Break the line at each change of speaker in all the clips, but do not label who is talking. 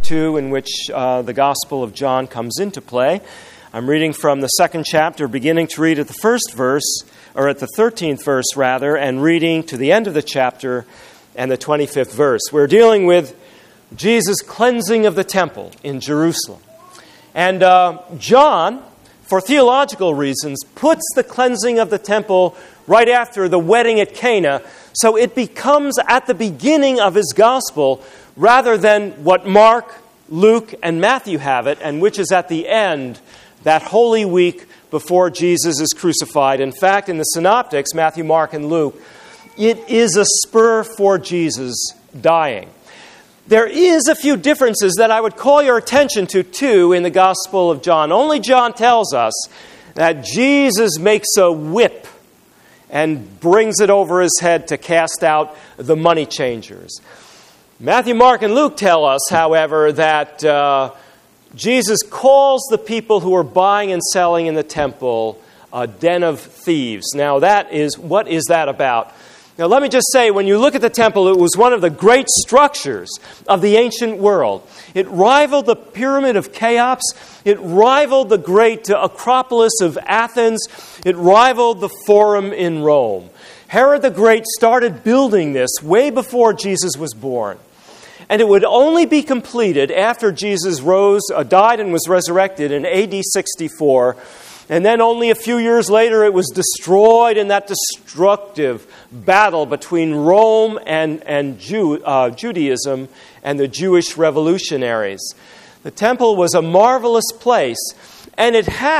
2 in which the Gospel of John comes into play. I'm reading from the second chapter, beginning to read at the first verse, or at the 13th verse rather, and reading to the end of the chapter and the 25th verse. We're dealing with Jesus' cleansing of the temple in Jerusalem. And John, for theological reasons, puts the cleansing of the temple right after the wedding at Cana, so it becomes at the beginning of his gospel rather than what Mark, Luke, and Matthew have it, and which is at the end, that Holy Week before Jesus is crucified. In fact, in the Synoptics, Matthew, Mark, and Luke, it is a spur for Jesus dying. There is a few differences that I would call your attention to, too, in the Gospel of John. Only John tells us that Jesus makes a whip and brings it over his head to cast out the money changers. Matthew, Mark, and Luke tell us, however, that Jesus calls the people who are buying and selling in the temple a den of thieves. Now, what is that about? Now, let me just say, when you look at the temple, it was one of the great structures of the ancient world. It rivaled the Pyramid of Cheops. It rivaled the great Acropolis of Athens. It rivaled the Forum in Rome. Herod the Great started building this way before Jesus was born. And it would only be completed after Jesus died and was resurrected in AD 64. And then only a few years later, it was destroyed in that destructive battle between Rome and Judaism and the Jewish revolutionaries. The temple was a marvelous place, and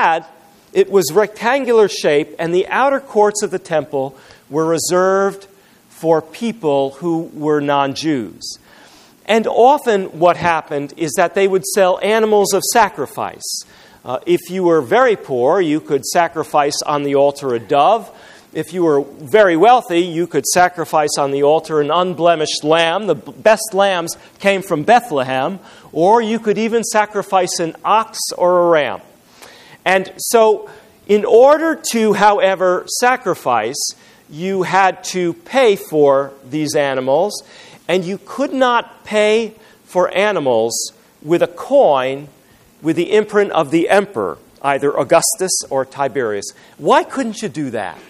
it was rectangular shape, and the outer courts of the temple were reserved for people who were non-Jews. And often what happened is that they would sell animals of sacrifice. If you were very poor, you could sacrifice on the altar a dove. If you were very wealthy, you could sacrifice on the altar an unblemished lamb. The best lambs came from Bethlehem. Or you could even sacrifice an ox or a ram. And so, in order to, however, sacrifice, you had to pay for these animals. And you could not pay for animals with a coin with the imprint of the emperor, either Augustus or Tiberius. Why couldn't you do that?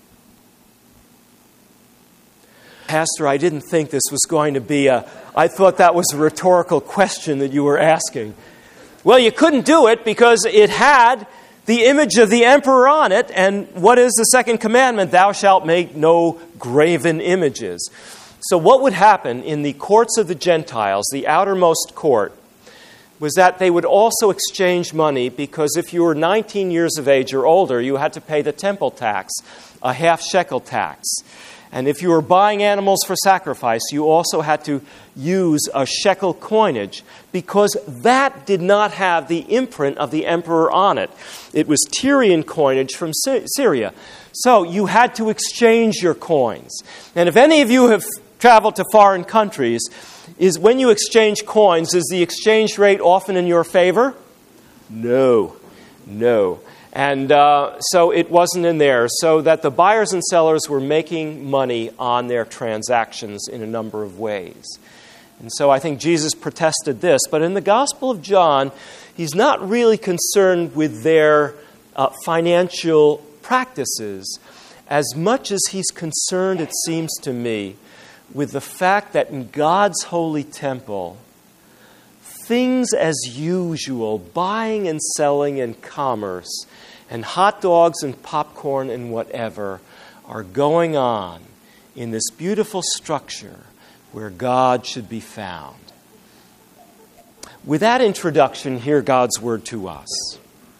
Pastor, I didn't think this was going to be I thought that was a rhetorical question that you were asking. Well, you couldn't do it because it had the image of the emperor on it. And what is the second commandment? Thou shalt make no graven images. So what would happen in the courts of the Gentiles, the outermost court, was that they would also exchange money because if you were 19 years of age or older, you had to pay the temple tax, a half shekel tax. And if you were buying animals for sacrifice, you also had to use a shekel coinage because that did not have the imprint of the emperor on it. It was Tyrian coinage from Syria. So you had to exchange your coins. And if any of you have traveled to foreign countries, is when you exchange coins, is the exchange rate often in your favor? No. And so it wasn't in there, so that the buyers and sellers were making money on their transactions in a number of ways. And so I think Jesus protested this. But in the Gospel of John, he's not really concerned with their financial practices as much as he's concerned, it seems to me, with the fact that in God's holy temple, things as usual, buying and selling and commerce, and hot dogs and popcorn and whatever, are going on in this beautiful structure where God should be found. With that introduction, hear God's word to us.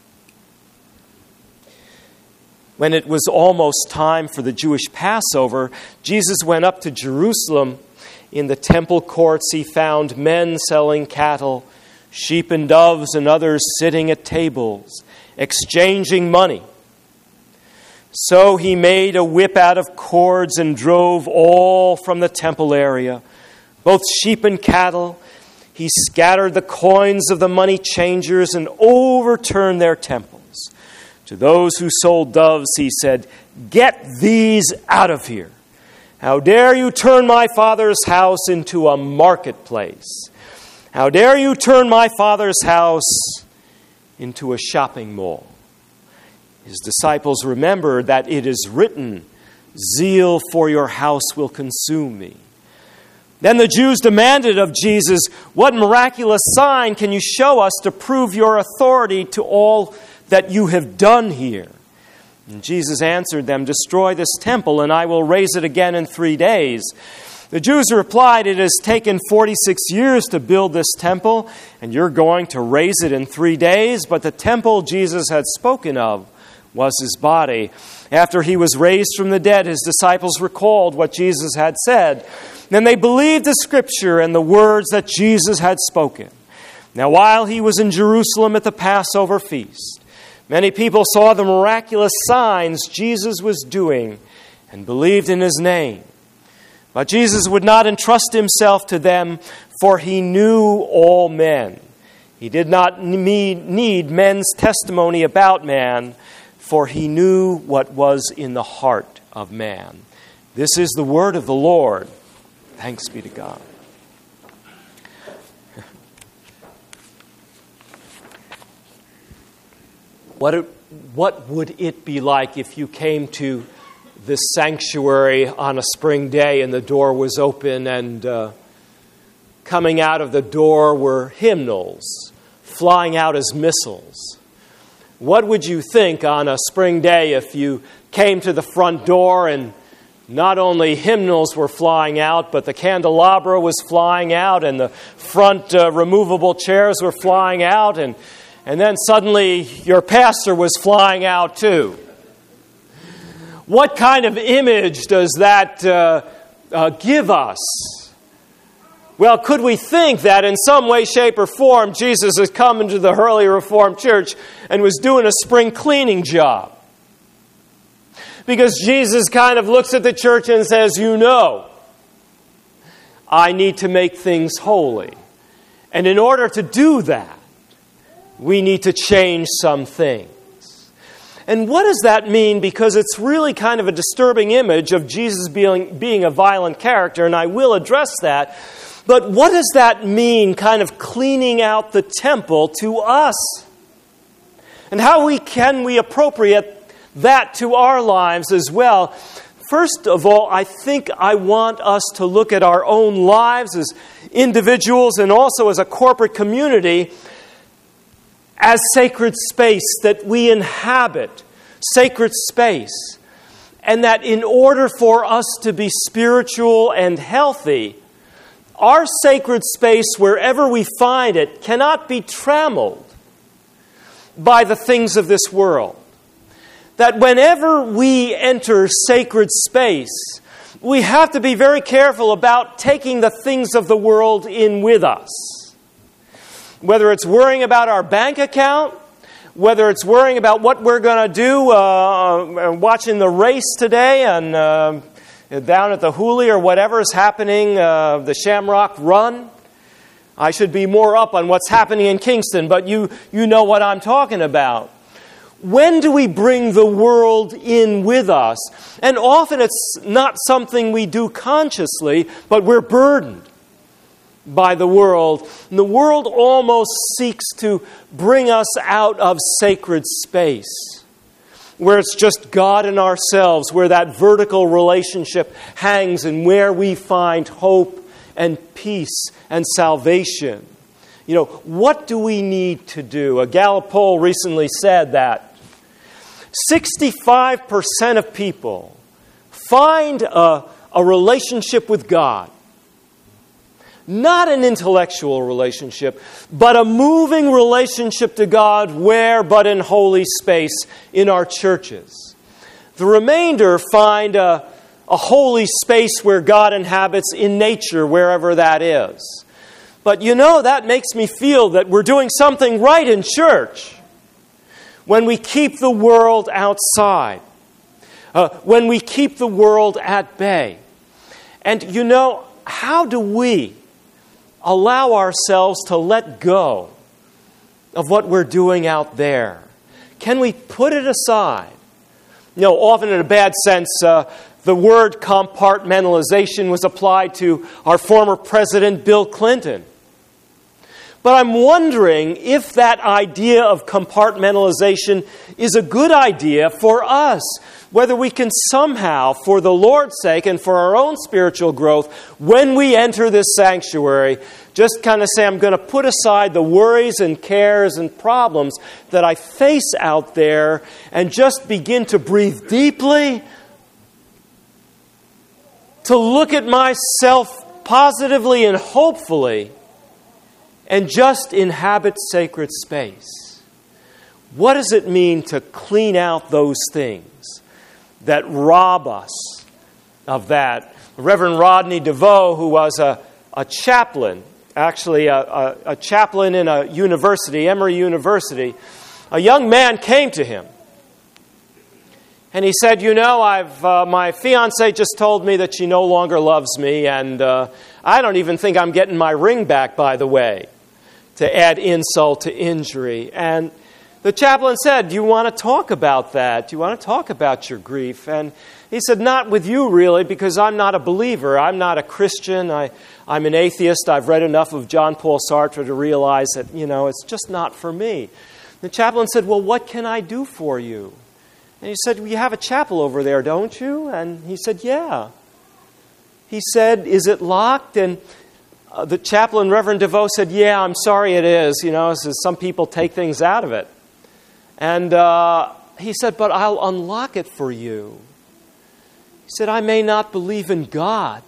When it was almost time for the Jewish Passover, Jesus went up to Jerusalem. In the temple courts, he found men selling cattle, sheep and doves, and others sitting at tables, exchanging money. So he made a whip out of cords and drove all from the temple area, both sheep and cattle. He scattered the coins of the money changers and overturned their temples. To those who sold doves, he said, "Get these out of here. How dare you turn my Father's house into a marketplace? How dare you turn my Father's house into a shopping mall? His disciples remembered that it is written, zeal for your house will consume me. Then the Jews demanded of Jesus, what miraculous sign can you show us to prove your authority to all that you have done here? And Jesus answered them, destroy this temple, and I will raise it again in 3 days. The Jews replied, it has taken 46 years to build this temple, and you're going to raise it in 3 days? But the temple Jesus had spoken of was his body. After he was raised from the dead, his disciples recalled what Jesus had said. Then they believed the Scripture and the words that Jesus had spoken. Now, while he was in Jerusalem at the Passover feast, many people saw the miraculous signs Jesus was doing and believed in his name. But Jesus would not entrust himself to them, for he knew all men. He did not need men's testimony about man, for he knew what was in the heart of man. This is the word of the Lord. Thanks be to God. What would it be like if you came to this sanctuary on a spring day and the door was open and coming out of the door were hymnals flying out as missiles? What would you think on a spring day if you came to the front door and not only hymnals were flying out, but the candelabra was flying out and the front removable chairs were flying out, and then suddenly your pastor was flying out too? What kind of image does that give us? Well, could we think that in some way, shape, or form, Jesus has come into the early Reformed church and was doing a spring cleaning job? Because Jesus kind of looks at the church and says, I need to make things holy. And in order to do that, we need to change some things. And what does that mean? Because it's really kind of a disturbing image of Jesus being a violent character, and I will address that. But what does that mean, kind of cleaning out the temple to us? And how can we appropriate that to our lives as well? First of all, I think I want us to look at our own lives as individuals and also as a corporate community as sacred space that we inhabit, sacred space. And that in order for us to be spiritual and healthy, our sacred space, wherever we find it, cannot be trammeled by the things of this world. That whenever we enter sacred space, we have to be very careful about taking the things of the world in with us. Whether it's worrying about our bank account, whether it's worrying about what we're going to do, watching the race today and down at the Hooley or whatever is happening, the Shamrock Run. I should be more up on what's happening in Kingston, but you know what I'm talking about. When do we bring the world in with us? And often it's not something we do consciously, but we're burdened by the world. And the world almost seeks to bring us out of sacred space, where it's just God and ourselves, where that vertical relationship hangs and where we find hope and peace and salvation. What do we need to do? A Gallup poll recently said that 65% of people find a relationship with God, not an intellectual relationship, but a moving relationship to God where but in holy space in our churches. The remainder find a holy space where God inhabits in nature, wherever that is. But that makes me feel that we're doing something right in church when we keep the world outside, when we keep the world at bay. And how do we allow ourselves to let go of what we're doing out there? Can we put it aside? Often in a bad sense, the word compartmentalization was applied to our former president, Bill Clinton. But I'm wondering if that idea of compartmentalization is a good idea for us, whether we can somehow, for the Lord's sake and for our own spiritual growth, when we enter this sanctuary, just kind of say, I'm going to put aside the worries and cares and problems that I face out there and just begin to breathe deeply, to look at myself positively and hopefully, and just inhabit sacred space. What does it mean to clean out those things that rob us of that? Reverend Rodney DeVoe, who was a chaplain, actually a chaplain in a university, Emory University, a young man came to him. And he said, my fiancée just told me that she no longer loves me, and I don't even think I'm getting my ring back, by the way, to add insult to injury. And the chaplain said, do you want to talk about that? Do you want to talk about your grief? And he said, not with you, really, because I'm not a believer. I'm not a Christian. I'm an atheist. I've read enough of Jean Paul Sartre to realize that, it's just not for me. The chaplain said, well, what can I do for you? And he said, well, you have a chapel over there, don't you? And he said, yeah. He said, is it locked? And the chaplain, Reverend DeVoe, said, yeah, I'm sorry it is. Some people take things out of it. And he said, but I'll unlock it for you. He said, I may not believe in God,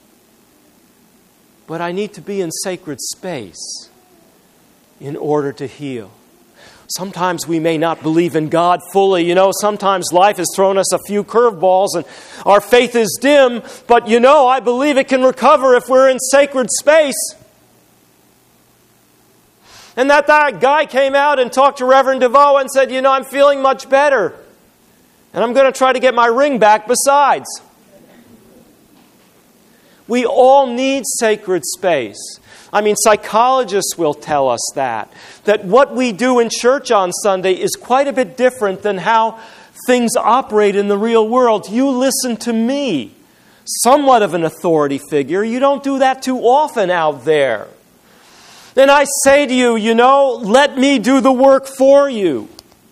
but I need to be in sacred space in order to heal. Sometimes we may not believe in God fully. Sometimes life has thrown us a few curveballs and our faith is dim. But I believe it can recover if we're in sacred space. And that guy came out and talked to Reverend DeVoe and said, I'm feeling much better. And I'm going to try to get my ring back besides. We all need sacred space. Psychologists will tell us that what we do in church on Sunday is quite a bit different than how things operate in the real world. You listen to me, somewhat of an authority figure. You don't do that too often out there. Then I say to you, let me do the work for you.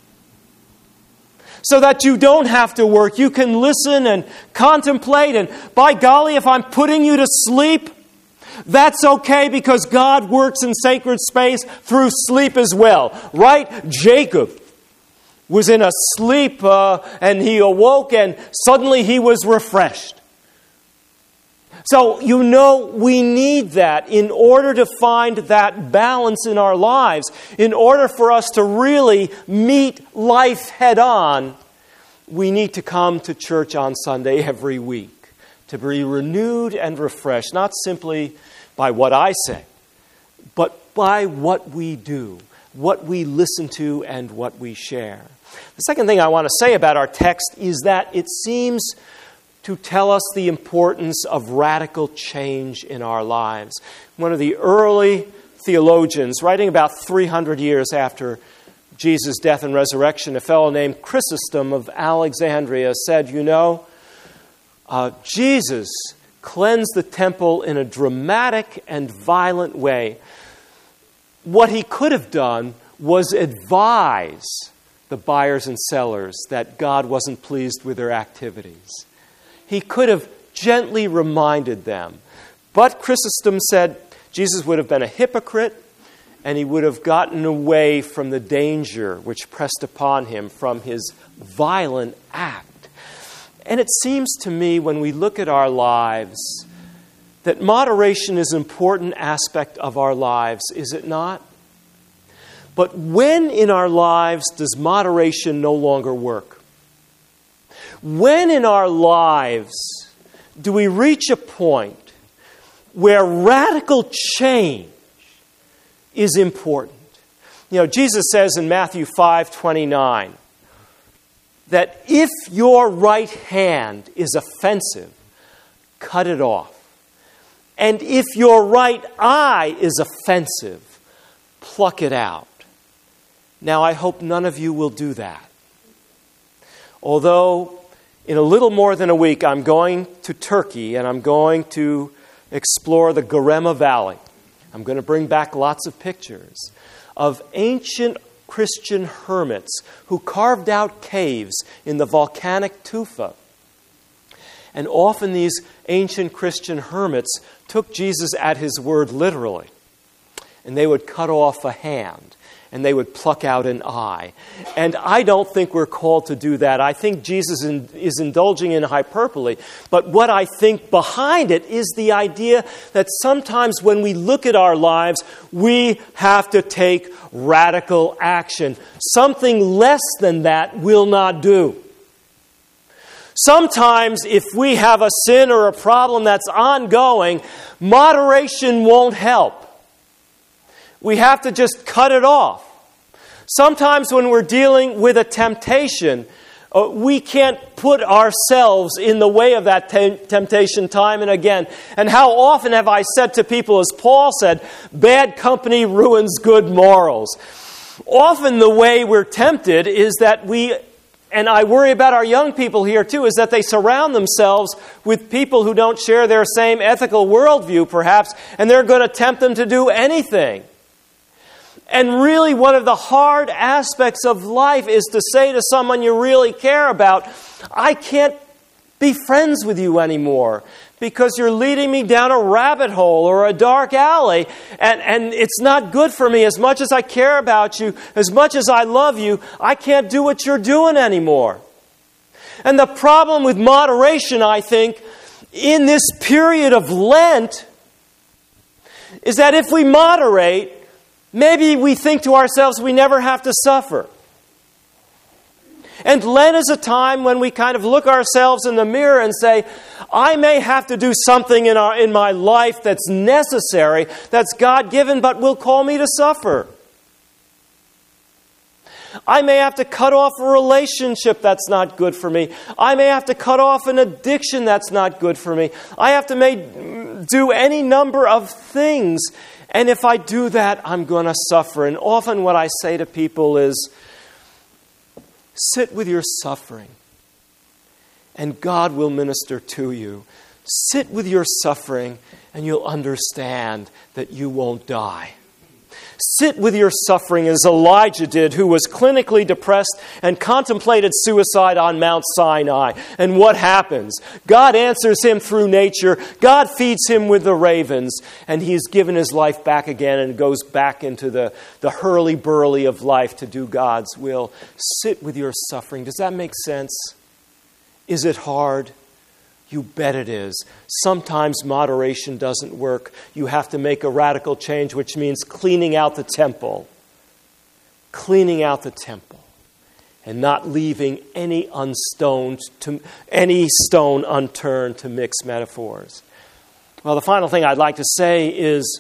So that you don't have to work. You can listen and contemplate. And by golly, if I'm putting you to sleep, that's okay, because God works in sacred space through sleep as well. Right? Jacob was in a sleep and he awoke and suddenly he was refreshed. So, we need that in order to find that balance in our lives. In order for us to really meet life head on, we need to come to church on Sunday every week to be renewed and refreshed, not simply by what I say, but by what we do, what we listen to, and what we share. The second thing I want to say about our text is that it seems to tell us the importance of radical change in our lives. One of the early theologians, writing about 300 years after Jesus' death and resurrection, a fellow named Chrysostom of Alexandria, said, Jesus cleansed the temple in a dramatic and violent way. What he could have done was advise the buyers and sellers that God wasn't pleased with their activities. He could have gently reminded them. But Chrysostom said Jesus would have been a hypocrite, and he would have gotten away from the danger which pressed upon him from his violent act. And it seems to me, when we look at our lives, that moderation is an important aspect of our lives, is it not? But when in our lives does moderation no longer work? When in our lives do we reach a point where radical change is important? Jesus says in Matthew 5:29 that if your right hand is offensive, cut it off. And if your right eye is offensive, pluck it out. Now, I hope none of you will do that. Although, in a little more than a week, I'm going to Turkey and I'm going to explore the Göreme Valley, I'm going to bring back lots of pictures of ancient Christian hermits who carved out caves in the volcanic tufa. And often these ancient Christian hermits took Jesus at his word literally. And they would cut off a hand, and they would pluck out an eye. And I don't think we're called to do that. I think Jesus is indulging in hyperbole. But what I think behind it is the idea that sometimes when we look at our lives, we have to take radical action. Something less than that will not do. Sometimes if we have a sin or a problem that's ongoing, moderation won't help. We have to just cut it off. Sometimes when we're dealing with a temptation, we can't put ourselves in the way of that temptation time and again. And how often have I said to people, as Paul said, bad company ruins good morals. Often the way we're tempted is that and I worry about our young people here too, is that they surround themselves with people who don't share their same ethical worldview perhaps, and they're going to tempt them to do anything. And really one of the hard aspects of life is to say to someone you really care about, I can't be friends with you anymore because you're leading me down a rabbit hole or a dark alley, and it's not good for me. As much as I care about you, as much as I love you, I can't do what you're doing anymore. And the problem with moderation, I think, in this period of Lent, is that if we moderate, maybe we think to ourselves we never have to suffer. And Lent is a time when we kind of look ourselves in the mirror and say, I may have to do something in my life that's necessary, that's God-given, but will call me to suffer. I may have to cut off a relationship that's not good for me. I may have to cut off an addiction that's not good for me. I have to do any number of things. And if I do that, I'm going to suffer. And often what I say to people is, sit with your suffering, and God will minister to you. Sit with your suffering, and you'll understand that you won't die. Sit with your suffering as Elijah did, who was clinically depressed and contemplated suicide on Mount Sinai. And what happens? God answers him through nature. God feeds him with the ravens. And he's given his life back again and goes back into the hurly-burly of life to do God's will. Sit with your suffering. Does that make sense? Is it hard? You bet it is. Sometimes moderation doesn't work. You have to make a radical change, which means cleaning out the temple. Cleaning out the temple. And not leaving any stone unturned to mix metaphors. Well, the final thing I'd like to say is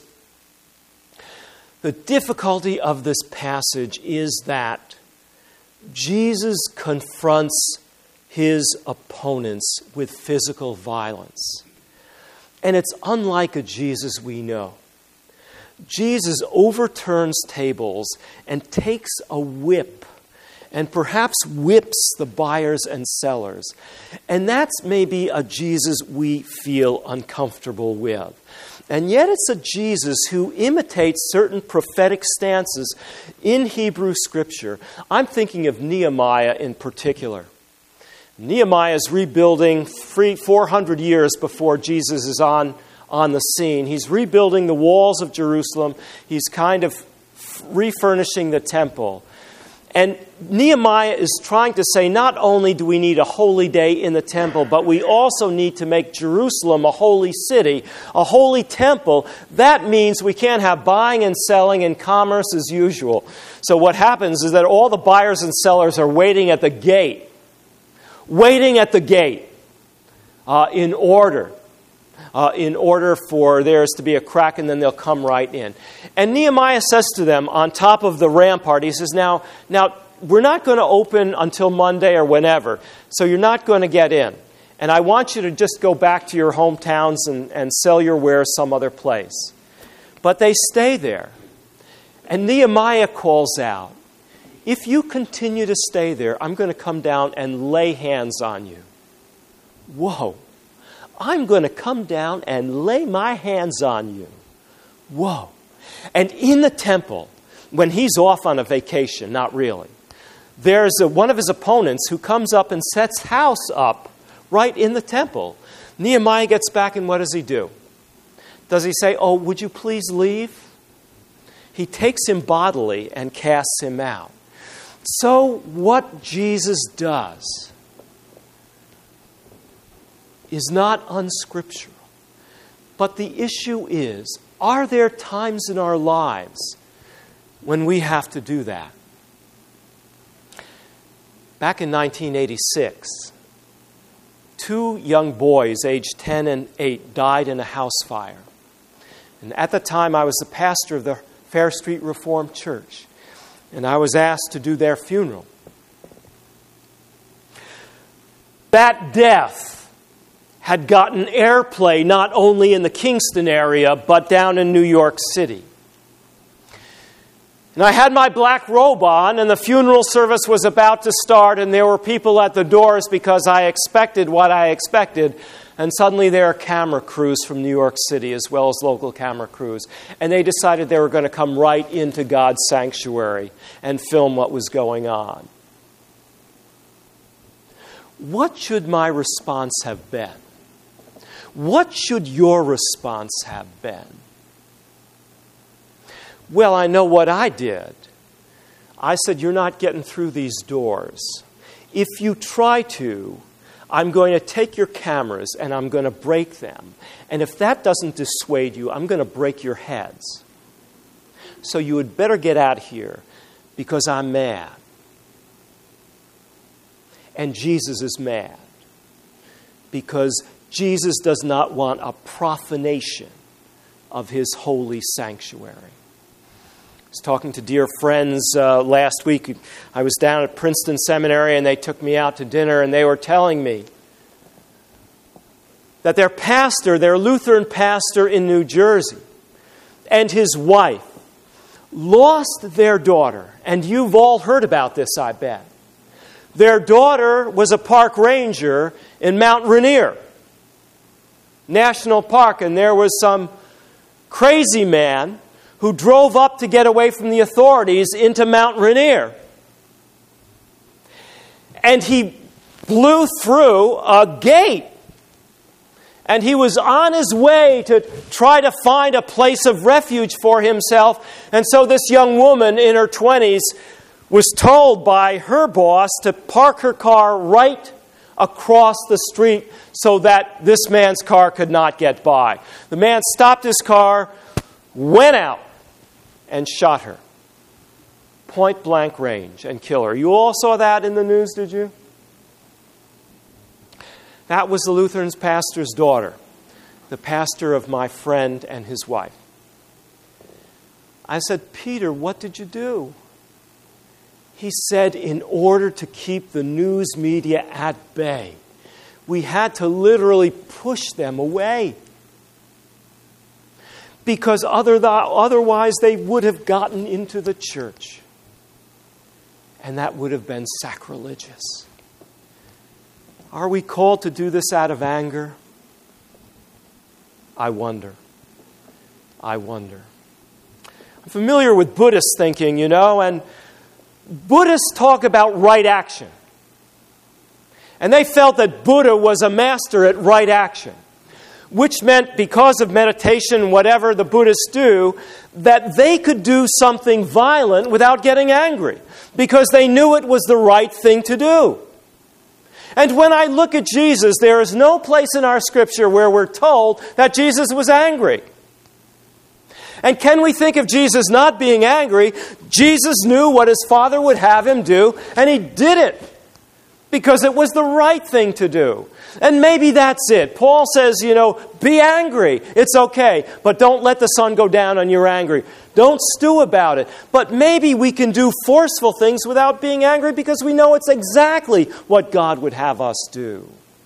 the difficulty of this passage is that Jesus confronts his opponents with physical violence. And it's unlike a Jesus we know. Jesus overturns tables and takes a whip and perhaps whips the buyers and sellers. And that's maybe a Jesus we feel uncomfortable with. And yet it's a Jesus who imitates certain prophetic stances in Hebrew Scripture. I'm thinking of Nehemiah in particular. Nehemiah is rebuilding 400 years before Jesus is on the scene. He's rebuilding the walls of Jerusalem. He's kind of refurnishing the temple. And Nehemiah is trying to say, not only do we need a holy day in the temple, but we also need to make Jerusalem a holy city, a holy temple. That means we can't have buying and selling and commerce as usual. So what happens is that all the buyers and sellers are waiting at the gate. Waiting at the gate in order for there to be a crack, and then they'll come right in. And Nehemiah says to them on top of the rampart, he says, now we're not going to open until Monday or whenever, so you're not going to get in. And I want you to just go back to your hometowns and sell your wares some other place. But they stay there. And Nehemiah calls out, if you continue to stay there, I'm going to come down and lay hands on you. Whoa. I'm going to come down and lay my hands on you. Whoa. And in the temple, when he's off on a vacation, not really, there's one of his opponents who comes up and sets house up right in the temple. Nehemiah gets back, and what does he do? Does he say, "Oh, would you please leave?" He takes him bodily and casts him out. So what Jesus does is not unscriptural. But the issue is, are there times in our lives when we have to do that? Back in 1986, 2 young boys, aged 10 and 8, died in a house fire. And at the time, I was the pastor of the Fair Street Reformed Church, and I was asked to do their funeral. That death had gotten airplay not only in the Kingston area, but down in New York City. And I had my black robe on, and the funeral service was about to start, and there were people at the doors because I expected what I expected. And suddenly there are camera crews from New York City as well as local camera crews. And they decided they were going to come right into God's sanctuary and film what was going on. What should my response have been? What should your response have been? Well, I know what I did. I said, "You're not getting through these doors. If you try to, I'm going to take your cameras and I'm going to break them. And if that doesn't dissuade you, I'm going to break your heads. So you had better get out of here because I'm mad." And Jesus is mad because Jesus does not want a profanation of his holy sanctuary. I was talking to dear friends last week. I was down at Princeton Seminary, and they took me out to dinner, and they were telling me that their pastor, their Lutheran pastor in New Jersey, and his wife lost their daughter. And you've all heard about this, I bet. Their daughter was a park ranger in Mount Rainier National Park, and there was some crazy man who drove up to get away from the authorities into Mount Rainier. And he blew through a gate. And he was on his way to try to find a place of refuge for himself. And so this young woman in her 20s was told by her boss to park her car right across the street so that this man's car could not get by. The man stopped his car, went out, and shot her. Point blank range, and kill her. You all saw that in the news, did you? That was the Lutheran pastor's daughter, the pastor of my friend and his wife. I said, "Peter, what did you do?" He said, "In order to keep the news media at bay, we had to literally push them away. Because otherwise they would have gotten into the church. And that would have been sacrilegious." Are we called to do this out of anger? I wonder. I'm familiar with Buddhist thinking, and Buddhists talk about right action. And they felt that Buddha was a master at right action, which meant because of meditation, whatever the Buddhists do, that they could do something violent without getting angry, because they knew it was the right thing to do. And when I look at Jesus, there is no place in our Scripture where we're told that Jesus was angry. And can we think of Jesus not being angry? Jesus knew what his Father would have him do, and he did it because it was the right thing to do. And maybe that's it. Paul says, be angry. It's okay, but don't let the sun go down on your anger. Don't stew about it. But maybe we can do forceful things without being angry because we know it's exactly what God would have us do.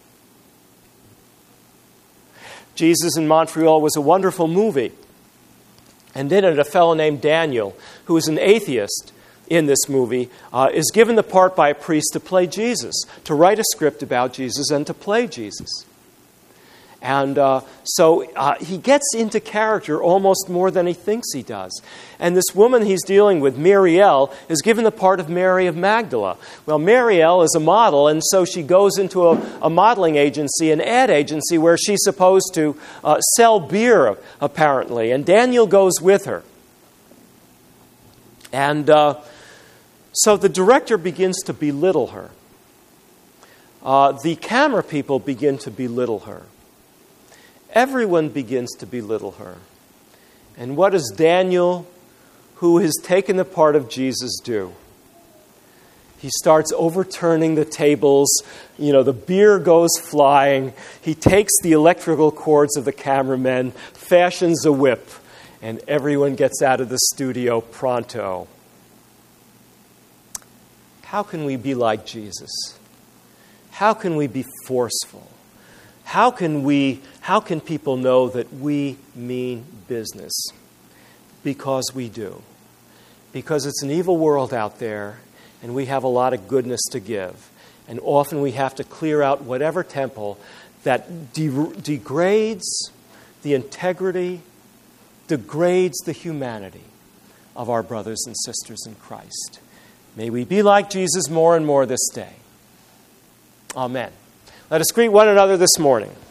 Jesus in Montreal was a wonderful movie. And in it, a fellow named Daniel, who is an atheist in this movie, is given the part by a priest to play Jesus, to write a script about Jesus and to play Jesus. And so he gets into character almost more than he thinks he does. And this woman he's dealing with, Mariel, is given the part of Mary of Magdala. Well, Mariel is a model, and so she goes into a modeling agency, an ad agency, where she's supposed to sell beer, apparently. And Daniel goes with her. And so the director begins to belittle her. The camera people begin to belittle her. Everyone begins to belittle her. And what does Daniel, who has taken the part of Jesus, do? He starts overturning the tables. The beer goes flying. He takes the electrical cords of the cameramen, fashions a whip, and everyone gets out of the studio pronto. How can we be like Jesus? How can we be forceful? How can people know that we mean business? Because we do. Because it's an evil world out there, and we have a lot of goodness to give. And often we have to clear out whatever temple that degrades the integrity, degrades the humanity of our brothers and sisters in Christ. May we be like Jesus more and more this day. Amen. Let us greet one another this morning.